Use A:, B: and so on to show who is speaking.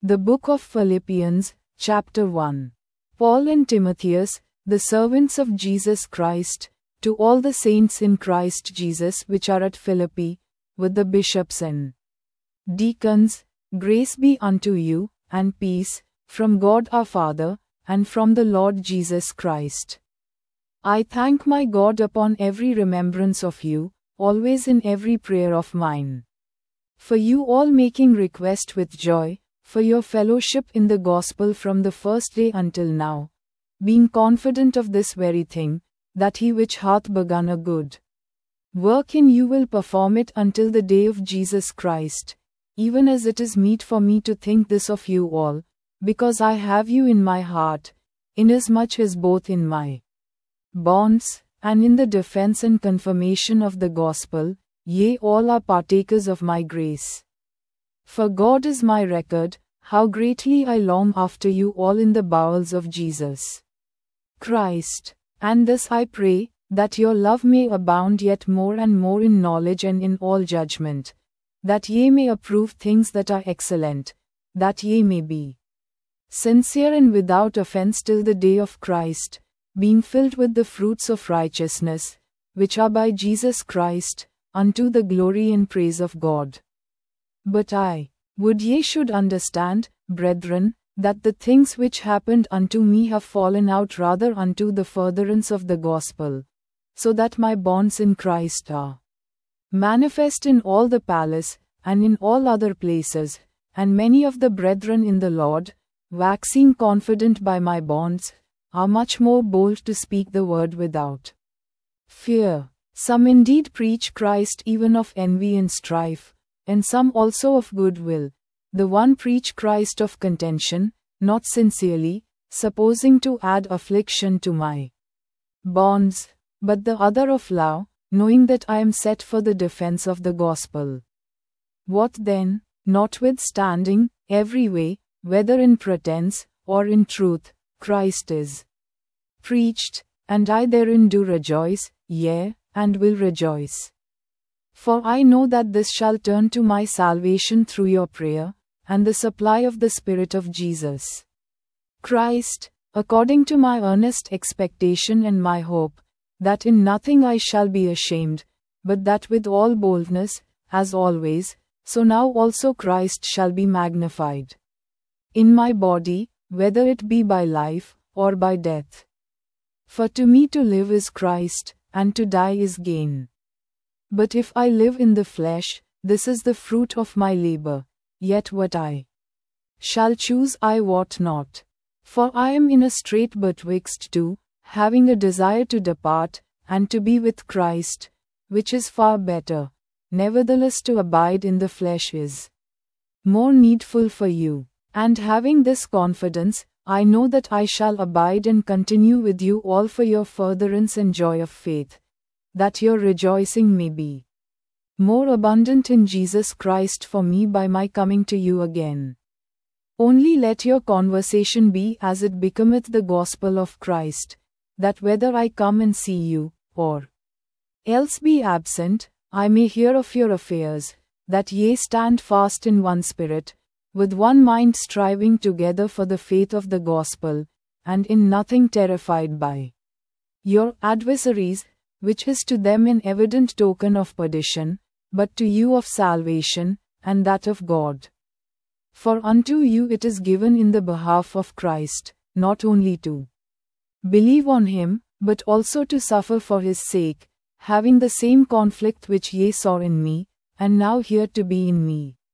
A: The Book of Philippians, Chapter 1. Paul and Timotheus, the servants of Jesus Christ, to all the saints in Christ Jesus which are at Philippi, with the bishops and deacons, grace be unto you, and peace, from God our Father, and from the Lord Jesus Christ. I thank my God upon every remembrance of you, always in every prayer of mine. For you all making request with joy, for your fellowship in the gospel from the first day until now, being confident of this very thing, that he which hath begun a good work in you will perform it until the day of Jesus Christ, even as it is meet for me to think this of you all, because I have you in my heart, inasmuch as both in my bonds, and in the defense and confirmation of the gospel, ye all are partakers of my grace. For God is my record, how greatly I long after you all in the bowels of Jesus Christ. And this I pray, that your love may abound yet more and more in knowledge and in all judgment, that ye may approve things that are excellent, that ye may be sincere and without offense till the day of Christ, being filled with the fruits of righteousness, which are by Jesus Christ, unto the glory and praise of God. But I would ye should understand, brethren, that the things which happened unto me have fallen out rather unto the furtherance of the gospel, so that my bonds in Christ are manifest in all the palace, and in all other places, and many of the brethren in the Lord, waxing confident by my bonds, are much more bold to speak the word without fear. Some indeed preach Christ even of envy and strife, and some also of good will. The one preach Christ of contention, not sincerely, supposing to add affliction to my bonds, but the other of love, knowing that I am set for the defense of the gospel. What then, notwithstanding, every way, whether in pretense, or in truth, Christ is preached, and I therein do rejoice, yea, and will rejoice. For I know that this shall turn to my salvation through your prayer, and the supply of the Spirit of Jesus Christ, according to my earnest expectation and my hope, that in nothing I shall be ashamed, but that with all boldness, as always, so now also Christ shall be magnified in my body, whether it be by life, or by death. For to me to live is Christ, and to die is gain. But if I live in the flesh, this is the fruit of my labor, yet what I shall choose I wot not. For I am in a strait betwixt two, having a desire to depart, and to be with Christ, which is far better. Nevertheless to abide in the flesh is more needful for you. And having this confidence, I know that I shall abide and continue with you all for your furtherance and joy of faith, that your rejoicing may be more abundant in Jesus Christ for me by my coming to you again. Only let your conversation be as it becometh the gospel of Christ, that whether I come and see you, or else be absent, I may hear of your affairs, that ye stand fast in one spirit, with one mind striving together for the faith of the gospel, and in nothing terrified by your adversaries, which is to them an evident token of perdition, but to you of salvation, and that of God. For unto you it is given in the behalf of Christ, not only to believe on him, but also to suffer for his sake, having the same conflict which ye saw in me, and now hear to be in me.